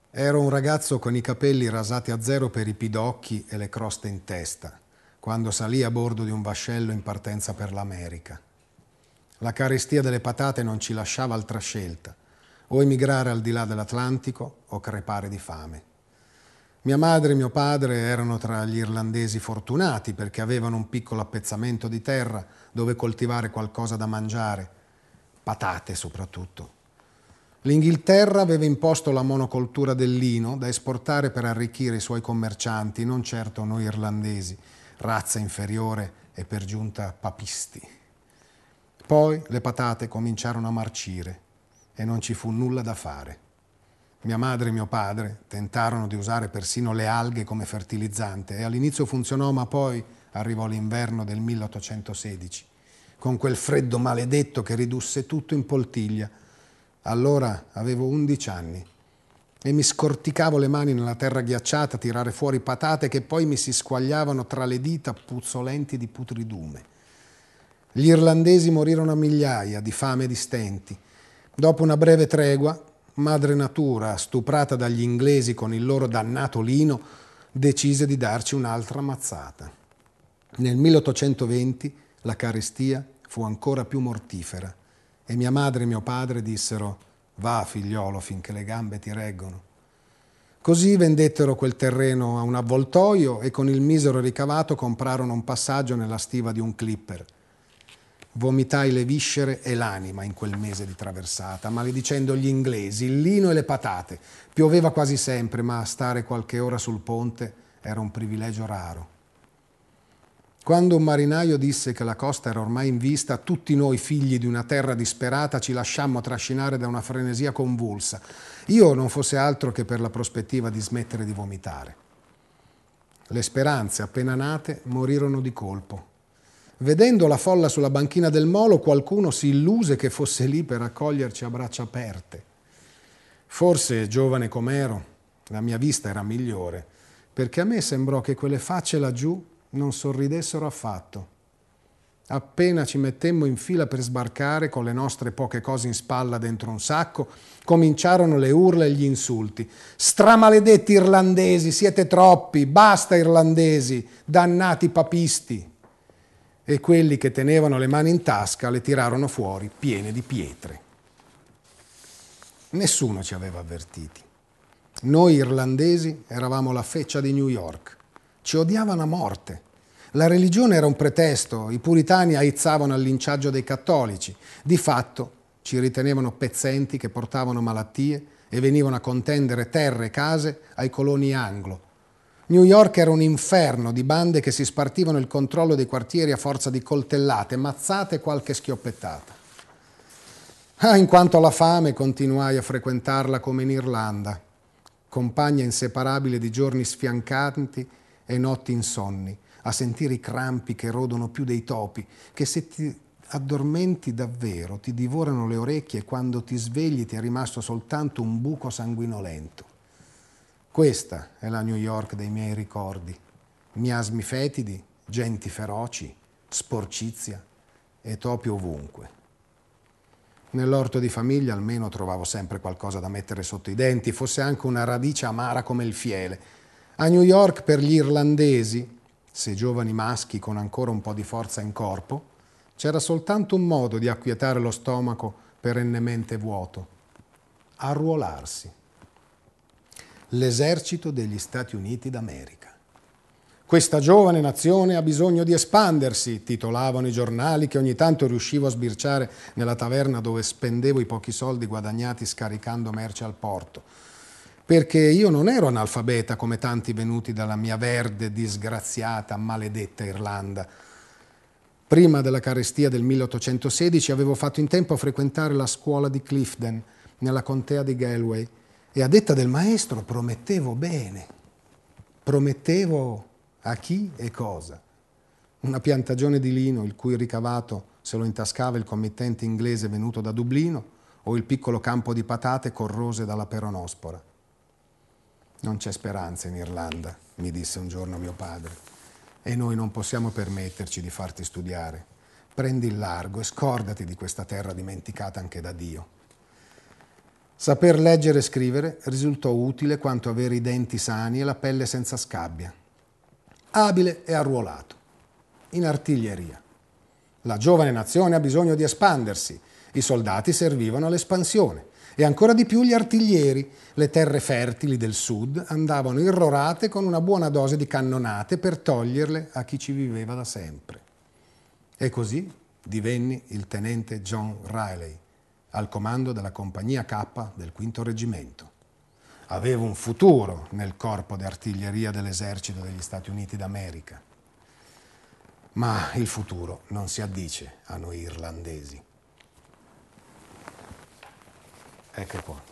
Ero un ragazzo con i capelli rasati a zero per i pidocchi e le croste in testa, quando salì a bordo di un vascello in partenza per l'America. La carestia delle patate non ci lasciava altra scelta, o emigrare al di là dell'Atlantico o crepare di fame. Mia madre e mio padre erano tra gli irlandesi fortunati perché avevano un piccolo appezzamento di terra dove coltivare qualcosa da mangiare, patate soprattutto. L'Inghilterra aveva imposto la monocoltura del lino da esportare per arricchire i suoi commercianti, non certo noi irlandesi, razza inferiore e per giunta papisti. Poi le patate cominciarono a marcire e non ci fu nulla da fare. Mia madre e mio padre tentarono di usare persino le alghe come fertilizzante e all'inizio funzionò, ma poi arrivò l'inverno del 1816, con quel freddo maledetto che ridusse tutto in poltiglia. Allora avevo 11 anni e mi scorticavo le mani nella terra ghiacciata a tirare fuori patate che poi mi si squagliavano tra le dita puzzolenti di putridume. Gli irlandesi morirono a migliaia di fame e di stenti. Dopo una breve tregua, madre natura, stuprata dagli inglesi con il loro dannato lino, decise di darci un'altra mazzata. Nel 1820 la carestia fu ancora più mortifera e mia madre e mio padre dissero: «Va, figliolo, finché le gambe ti reggono». Così vendettero quel terreno a un avvoltoio e con il misero ricavato comprarono un passaggio nella stiva di un clipper. Vomitai le viscere e l'anima in quel mese di traversata, maledicendo gli inglesi, il lino e le patate. Pioveva quasi sempre, ma stare qualche ora sul ponte era un privilegio raro. Quando un marinaio disse che la costa era ormai in vista, tutti noi, figli di una terra disperata, ci lasciammo trascinare da una frenesia convulsa. Io non fosse altro che per la prospettiva di smettere di vomitare. Le speranze appena nate morirono di colpo. Vedendo la folla sulla banchina del molo, qualcuno si illuse che fosse lì per accoglierci a braccia aperte. Forse, giovane com'ero, la mia vista era migliore, perché a me sembrò che quelle facce laggiù non sorridessero affatto. Appena ci mettemmo in fila per sbarcare, con le nostre poche cose in spalla dentro un sacco, cominciarono le urla e gli insulti. «Stramaledetti irlandesi, siete troppi! Basta irlandesi! Dannati papisti!» E quelli che tenevano le mani in tasca le tirarono fuori piene di pietre. Nessuno ci aveva avvertiti. Noi irlandesi eravamo la feccia di New York. Ci odiavano a morte. La religione era un pretesto, i puritani aizzavano al linciaggio dei cattolici. Di fatto ci ritenevano pezzenti che portavano malattie e venivano a contendere terre e case ai coloni anglo. New York era un inferno di bande che si spartivano il controllo dei quartieri a forza di coltellate, mazzate e qualche schioppettata. In quanto alla fame, continuai a frequentarla come in Irlanda, compagna inseparabile di giorni sfiancanti e notti insonni, a sentire i crampi che rodono più dei topi, che se ti addormenti davvero ti divorano le orecchie e quando ti svegli ti è rimasto soltanto un buco sanguinolento. Questa è la New York dei miei ricordi. Miasmi fetidi, genti feroci, sporcizia e topi ovunque. Nell'orto di famiglia almeno trovavo sempre qualcosa da mettere sotto i denti, fosse anche una radice amara come il fiele. A New York per gli irlandesi, se giovani maschi con ancora un po' di forza in corpo, c'era soltanto un modo di acquietare lo stomaco perennemente vuoto: arruolarsi. L'esercito degli Stati Uniti d'America. Questa giovane nazione ha bisogno di espandersi, titolavano i giornali che ogni tanto riuscivo a sbirciare nella taverna dove spendevo i pochi soldi guadagnati scaricando merce al porto. Perché io non ero analfabeta come tanti venuti dalla mia verde, disgraziata, maledetta Irlanda. Prima della carestia del 1816 avevo fatto in tempo a frequentare la scuola di Clifden, nella contea di Galway, e a detta del maestro promettevo bene. Promettevo a chi e cosa? Una piantagione di lino il cui ricavato se lo intascava il committente inglese venuto da Dublino o il piccolo campo di patate corrose dalla peronospora. Non c'è speranza in Irlanda, mi disse un giorno mio padre, e noi non possiamo permetterci di farti studiare. Prendi il largo e scordati di questa terra dimenticata anche da Dio. Saper leggere e scrivere risultò utile quanto avere i denti sani e la pelle senza scabbia. Abile e arruolato. In artiglieria. La giovane nazione ha bisogno di espandersi. I soldati servivano all'espansione. E ancora di più gli artiglieri. Le terre fertili del sud andavano irrorate con una buona dose di cannonate per toglierle a chi ci viveva da sempre. E così divenni il tenente John Riley, al comando della compagnia K del V Reggimento. Avevo un futuro nel corpo di artiglieria dell'esercito degli Stati Uniti d'America. Ma il futuro non si addice a noi irlandesi. Ecco qua.